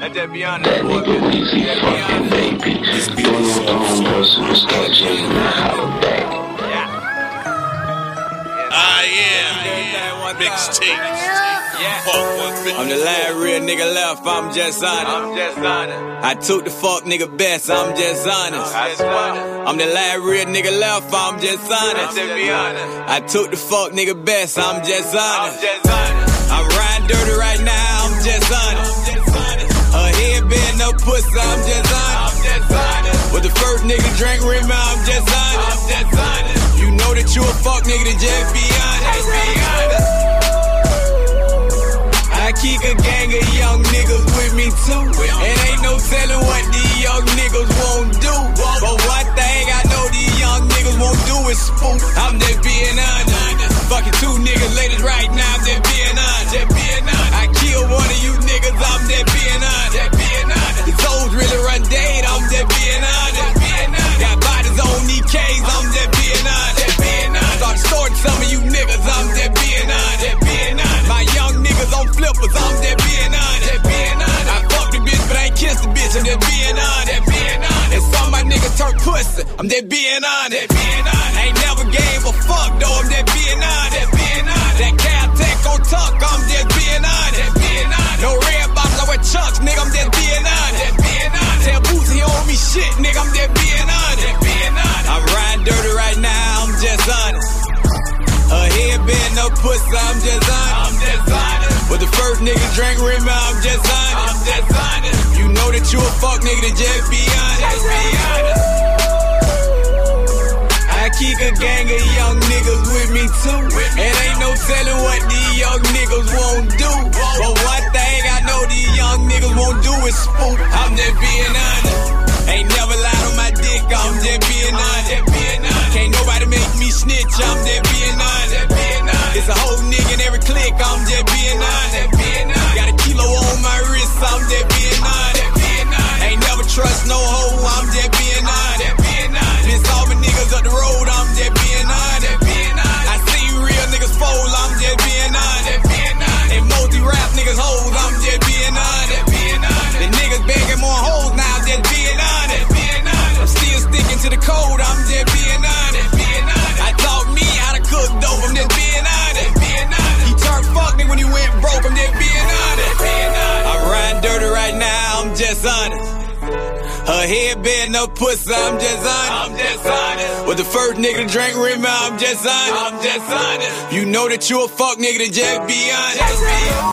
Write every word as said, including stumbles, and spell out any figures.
Let's just be honest, boy. Let's be honest. This beat is from versus L J Holiday. Yeah. Ah, yeah. Mixtape. Yeah. I'm the last real nigga left, I'm just honest. I'm just honest. I took the fuck nigga best, I'm just honest. I swear. I'm the last real nigga left, I'm just honest. Let's be honest. I took the fuck nigga best, I'm just honest. I'm just honest. I'm riding dirty right now, I'm just honest. Her head bend no pussy, I'm just honest. I'm just honest. With the first nigga drink rim, I'm just honest. I'm just honest. You know that you a fuck nigga, then just be honest. Just be honest. I keep a gang of young niggas with me too. And ain't no telling what these young niggas won't do. But one thing I know these young niggas won't do is spook. I'm just being honest. Fucking two niggas ladies right now, I'm just being honest. Just being honest. I kill one of you niggas, I'm just being honest. Just being honest. These hoes really run date, I'm just being honest. Just being honest. Got bodies on these K's, I'm just being honest. Just being honest. Start starting some of you niggas, I'm just being honest. Just being honest. My young niggas on flippers, I'm just being honest. Just being honest. I fuck the bitch, but I ain't kiss the bitch, I'm just being honest. Just being honest. And some of my niggas turn pussy, I'm just being honest. Just being honest. Ain't never gave a fuck though, I'm just being honest. Just being honest. That Caltech on tuck, I'm just being honest. Just being honest. No red box, I wear chucks, nigga, I'm just being honest. Just being honest. Tell Boosie he owe me shit, nigga, I'm just being honest. Just being honest. I'm riding dirty right now, I'm just honest. Her head bend no pussy, I'm just honest. I'm just honest. With the first nigga drink rim, I'm just honest. I'm just honest. You know that you a fuck nigga, then just be honest. Just be honest. I keep a gang of young niggas with me too. And ain't no telling what these young niggas won't do. But one thing I know these young niggas won't do is spook. I'm just being honest. Ain't never lied on my dick, I'm just being honest. Just being honest. Can't nobody make me snitch, I'm just being honest. Just being honest. It's a whole nigga in every clique, I'm just being honest. Just being honest. Got a kilo on my wrist, I'm just being honest. Just being honest. Ain't never trust no hoe, I'm just being honest. Just being honest. Miss all my niggas up the road, I'm just being honest. Just being honest. I see real niggas fold, I'm just being honest. Just being honest. And multi-rap niggas hoes, I'm just being honest. Just being honest. The niggas begging more hoes now, just being honest. Just being honest. I'm still sticking to the code, I'm just being honest. Just being honest. I taught me how to cook dope, I'm just being honest. Just being honest. He turned fuck me when he went broke, I'm just being honest. Just being honest. I'm riding dirty right now, I'm just honest. Her head bend no pussy, I'm just honest. I'm just honest. With the first nigga to drink rim, I'm just honest. I'm just honest. You know that you a fuck nigga, then just be honest. Just be honest.